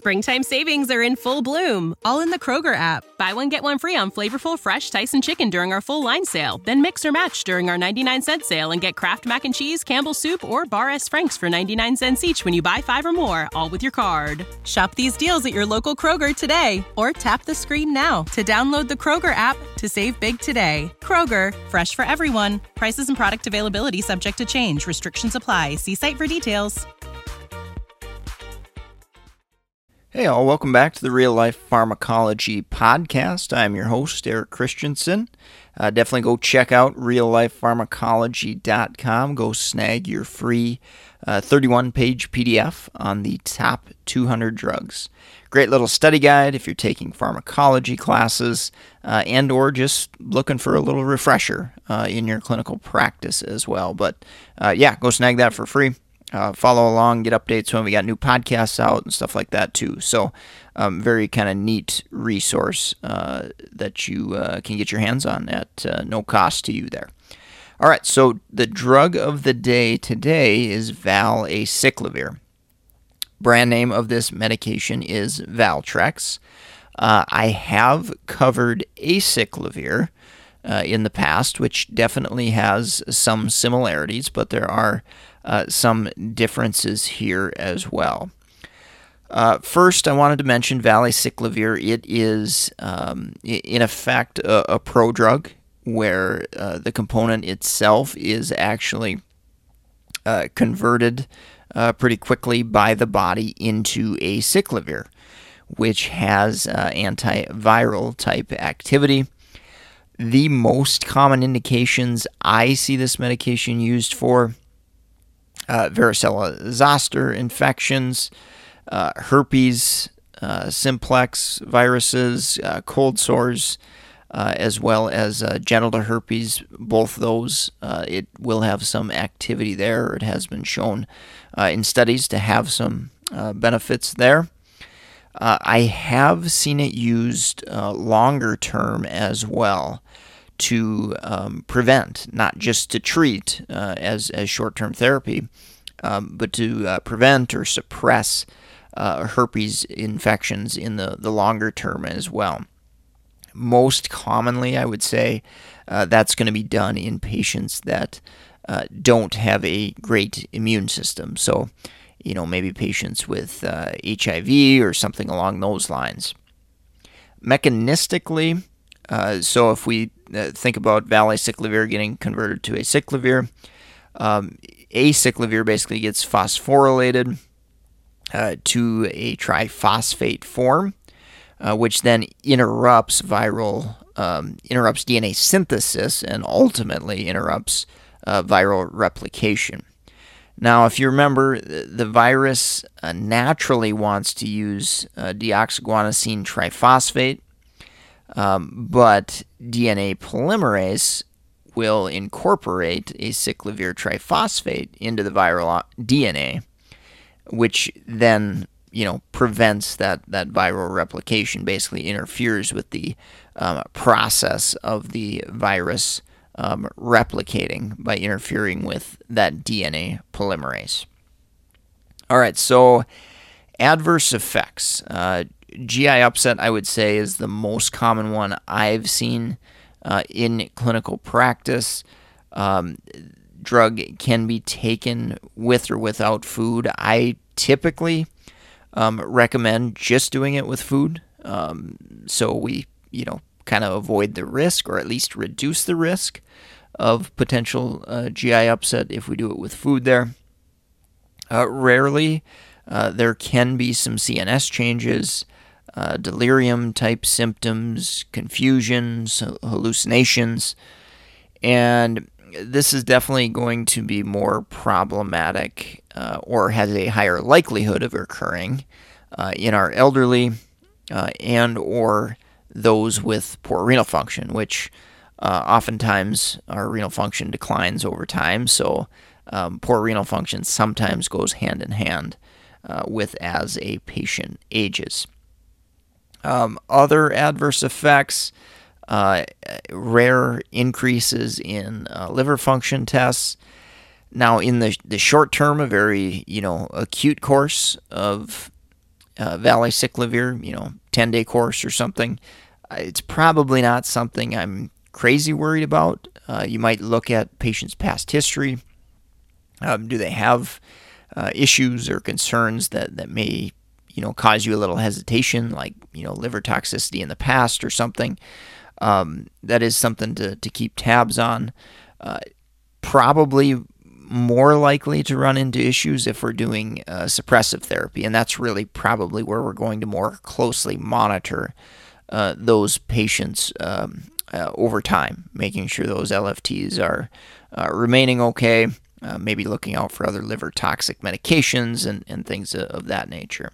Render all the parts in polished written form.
Springtime savings are in full bloom, all in the Kroger app. Buy one, get one free on flavorful, fresh Tyson chicken during our full line sale. Then mix or match during our 99-cent sale and get Kraft Mac and Cheese, Campbell's Soup, or Bar S. Frank's for 99 cents each when you buy 5 or more, all with your card. Shop these deals at your local Kroger today, or tap the screen now to download the Kroger app to save big today. Kroger, fresh for everyone. Prices and product availability subject to change. Restrictions apply. See site for details. Hey all, welcome back to the Real Life Pharmacology Podcast. I'm your host, Eric Christensen. Definitely go check out reallifepharmacology.com. Go snag your free 31-page PDF on the top 200 drugs. Great little study guide if you're taking pharmacology classes and or just looking for a little refresher in your clinical practice as well. But go snag that for free. Follow along, get updates when we got new podcasts out and stuff like that too. So very kind of neat resource that you can get your hands on at no cost to you there. All right, so the drug of the day today is valacyclovir. Brand name of this medication is Valtrex. I have covered acyclovir in the past, which definitely has some similarities, but there are some differences here as well. First, I wanted to mention valacyclovir. It is, in effect, a prodrug where the component itself is actually converted pretty quickly by the body into acyclovir, which has antiviral type activity. The most common indications I see this medication used for: varicella zoster infections, herpes simplex viruses, cold sores, as well as genital herpes. Both those, it will have some activity there. It has been shown in studies to have some benefits there. I have seen it used longer term as well to prevent, not just to treat as short-term therapy, but to prevent or suppress herpes infections in the longer term as well. Most commonly, I would say, that's going to be done in patients that don't have a great immune system. So, maybe patients with HIV or something along those lines. Mechanistically, so if we think about valacyclovir getting converted to acyclovir, acyclovir basically gets phosphorylated to a triphosphate form, which then interrupts DNA synthesis and ultimately interrupts viral replication. Now, if you remember, the virus naturally wants to use deoxyguanosine triphosphate, but DNA polymerase will incorporate acyclovir triphosphate into the viral DNA, which then, prevents that viral replication, basically interferes with the process of the virus replicating by interfering with that DNA polymerase. All right, so adverse effects. GI upset, I would say, is the most common one I've seen in clinical practice. Drug can be taken with or without food. I typically recommend just doing it with food, so we, kind of avoid the risk, or at least reduce the risk of potential GI upset if we do it with food there. Rarely, there can be some CNS changes, delirium-type symptoms, confusions, hallucinations, and this is definitely going to be more problematic or has a higher likelihood of occurring in our elderly and or those with poor renal function, which oftentimes our renal function declines over time, so poor renal function sometimes goes hand in hand with as a patient ages. Other adverse effects, rare increases in liver function tests. Now, in the short term, a very acute course of valacyclovir, 10-day course or something, it's probably not something I'm crazy worried about. You might look at patients' past history. Do they have issues or concerns that may, cause you a little hesitation, like, liver toxicity in the past or something? That is something to keep tabs on. Probably more likely to run into issues if we're doing suppressive therapy, and that's really probably where we're going to more closely monitor those patients over time, making sure those LFTs are remaining okay, maybe looking out for other liver toxic medications and things of that nature.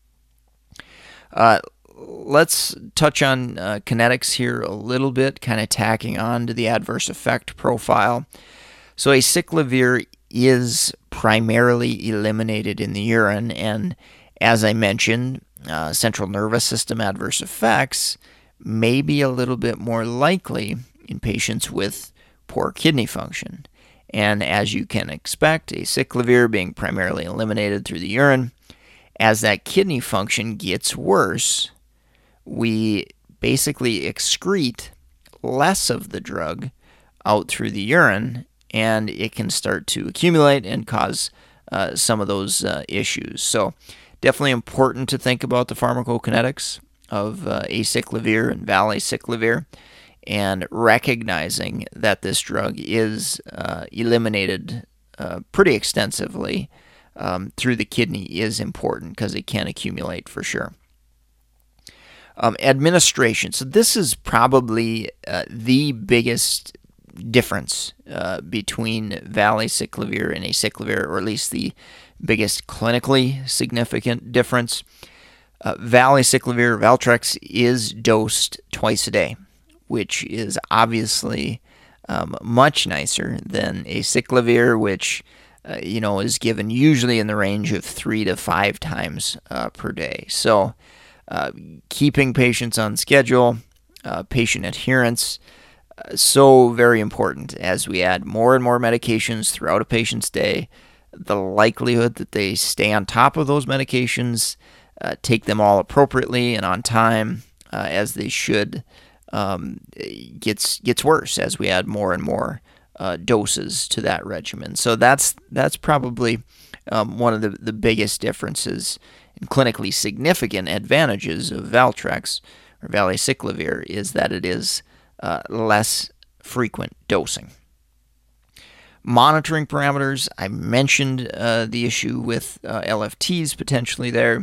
Let's touch on kinetics here a little bit, kind of tacking on to the adverse effect profile. So acyclovir is primarily eliminated in the urine, and as I mentioned, central nervous system adverse effects may be a little bit more likely in patients with poor kidney function. And as you can expect, acyclovir being primarily eliminated through the urine, as that kidney function gets worse, we basically excrete less of the drug out through the urine, and it can start to accumulate and cause some of those issues. So definitely important to think about the pharmacokinetics of acyclovir and valacyclovir, and recognizing that this drug is eliminated pretty extensively through the kidney is important because it can accumulate for sure. Administration. So this is probably the biggest difference between valacyclovir and acyclovir, or at least the biggest clinically significant difference. Valacyclovir, Valtrex, is dosed twice a day, which is obviously much nicer than acyclovir, which is given usually in the range of 3 to 5 times per day. So keeping patients on schedule, patient adherence, so very important as we add more and more medications throughout a patient's day. The likelihood that they stay on top of those medications, take them all appropriately and on time, as they should, gets worse as we add more and more doses to that regimen. So that's probably one of the biggest differences and clinically significant advantages of Valtrex or valacyclovir is that it is less frequent dosing. Monitoring parameters, I mentioned the issue with LFTs potentially there.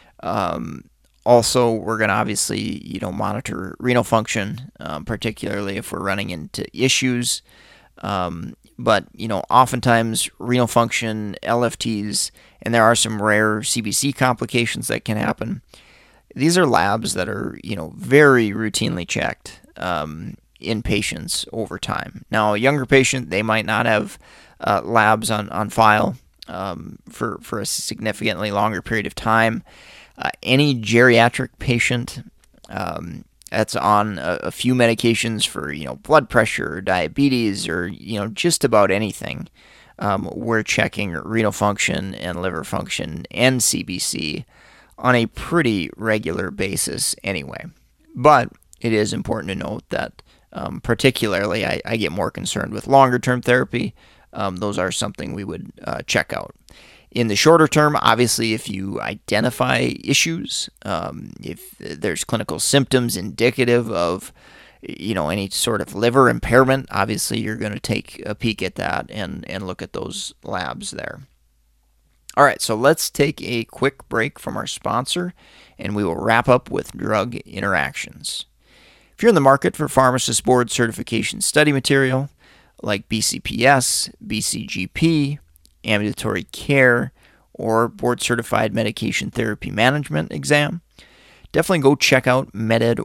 Also, we're going to obviously, monitor renal function, particularly if we're running into issues. But, oftentimes renal function, LFTs, and there are some rare CBC complications that can happen. These are labs that are, very routinely checked in patients over time. Now, a younger patient, they might not have labs on file for a significantly longer period of time. Any geriatric patient that's on a few medications for blood pressure or diabetes or just about anything, we're checking renal function and liver function and CBC on a pretty regular basis anyway. But it is important to note that particularly I get more concerned with longer term therapy. Those are something we would check out. In the shorter term, obviously, if you identify issues, if there's clinical symptoms indicative of, any sort of liver impairment, obviously you're going to take a peek at that and look at those labs there. All right, so let's take a quick break from our sponsor, and we will wrap up with drug interactions. If you're in the market for Pharmacist Board certification study material like BCPS, BCGP, ambulatory care, or board-certified medication therapy management exam, definitely go check out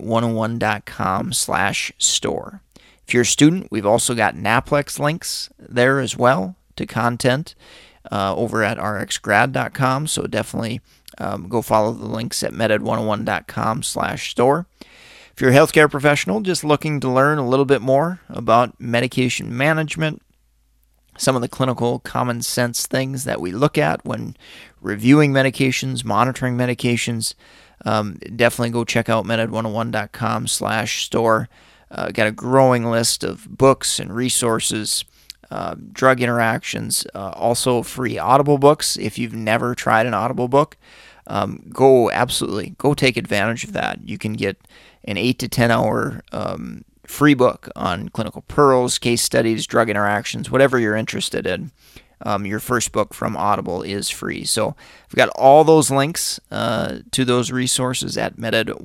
meded101.com/store. If you're a student, we've also got NAPLEX links there as well to content over at rxgrad.com, so definitely go follow the links at meded101.com/store. If you're a healthcare professional just looking to learn a little bit more about medication management, some of the clinical common sense things that we look at when reviewing medications, monitoring medications, definitely go check out meded101.com/store. Got a growing list of books and resources, drug interactions, also free Audible books. If you've never tried an Audible book, go take advantage of that. You can get an 8 to 10 hour free book on clinical pearls, case studies, drug interactions, whatever you're interested in. Your first book from Audible is free. So I've got all those links to those resources at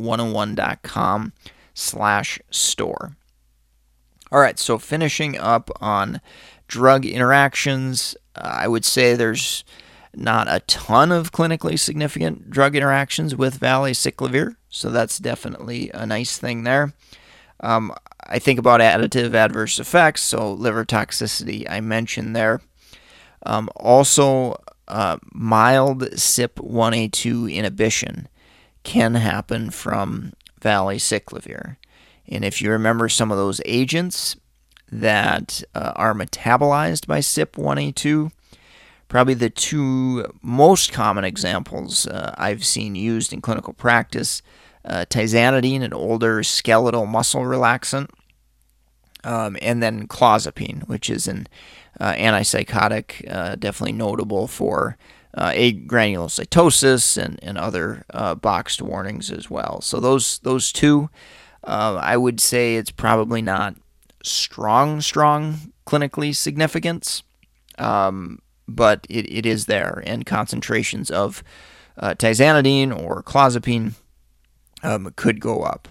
meded101.com/store. All right, so finishing up on drug interactions, I would say there's not a ton of clinically significant drug interactions with valacyclovir, so that's definitely a nice thing there. I think about additive adverse effects, so liver toxicity I mentioned there. Also, mild CYP1A2 inhibition can happen from valacyclovir. And if you remember some of those agents that are metabolized by CYP1A2, probably the two most common examples I've seen used in clinical practice, tizanidine, an older skeletal muscle relaxant, and then clozapine, which is an antipsychotic, definitely notable for agranulocytosis and other boxed warnings as well. So those two, I would say it's probably not strong clinically significance, but it is there, and concentrations of tizanidine or clozapine could go up.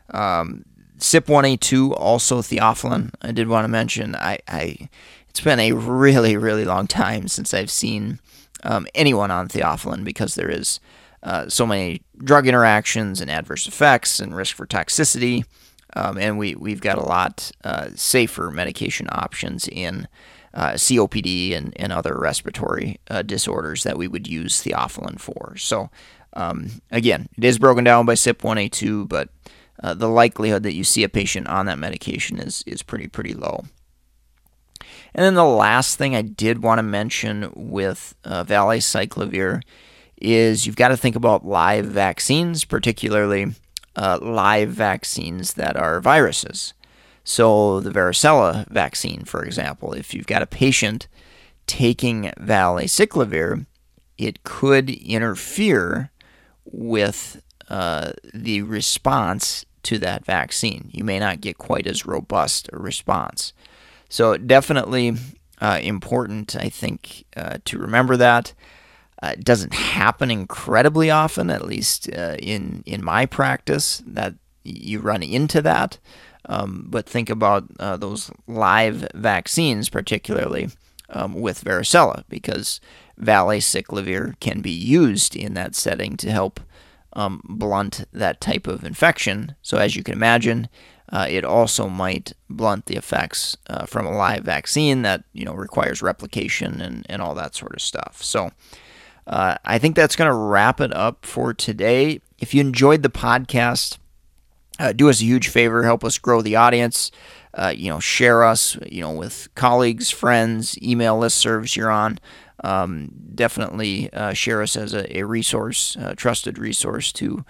CYP1A2, also theophylline, I did want to mention. It's been a really, really long time since I've seen anyone on theophylline, because there is so many drug interactions and adverse effects and risk for toxicity, and we've got a lot safer medication options in COPD and other respiratory disorders that we would use theophylline for. So again, it is broken down by CYP1A2, but the likelihood that you see a patient on that medication is pretty low. And then the last thing I did want to mention with valacyclovir is you've got to think about live vaccines, particularly live vaccines that are viruses. So the varicella vaccine, for example, if you've got a patient taking valacyclovir, it could interfere with the response to that vaccine. You may not get quite as robust a response. So definitely important, I think, to remember that. It doesn't happen incredibly often, at least in my practice, that you run into that. But think about those live vaccines, particularly with varicella, because valacyclovir can be used in that setting to help blunt that type of infection. So as you can imagine, it also might blunt the effects from a live vaccine that requires replication and all that sort of stuff. So I think that's going to wrap it up for today. If you enjoyed the podcast, do us a huge favor, help us grow the audience. Share us, with colleagues, friends, email listservs you're on. Definitely share us as a resource, a trusted resource to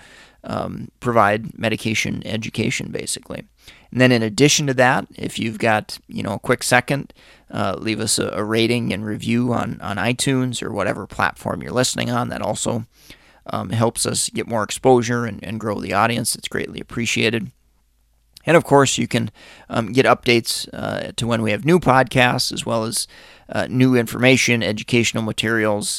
provide medication education, basically. And then in addition to that, if you've got a quick second, leave us a rating and review on iTunes or whatever platform you're listening on. That also helps us get more exposure and grow the audience. It's greatly appreciated. And of course, you can get updates to when we have new podcasts, as well as new information, educational materials.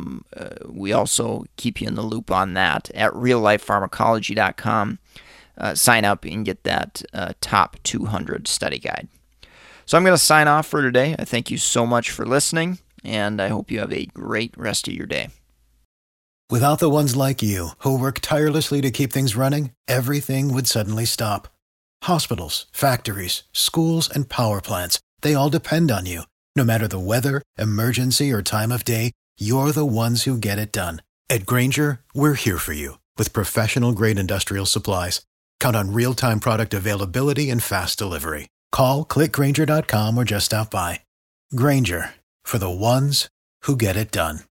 We also keep you in the loop on that at reallifepharmacology.com. Sign up and get that top 200 study guide. So I'm going to sign off for today. I thank you so much for listening, and I hope you have a great rest of your day. Without the ones like you, who work tirelessly to keep things running, everything would suddenly stop. Hospitals, factories, schools, and power plants, they all depend on you. No matter the weather, emergency, or time of day, you're the ones who get it done. At Grainger, we're here for you with professional-grade industrial supplies. Count on real-time product availability and fast delivery. Call, click Grainger.com, or just stop by. Grainger, for the ones who get it done.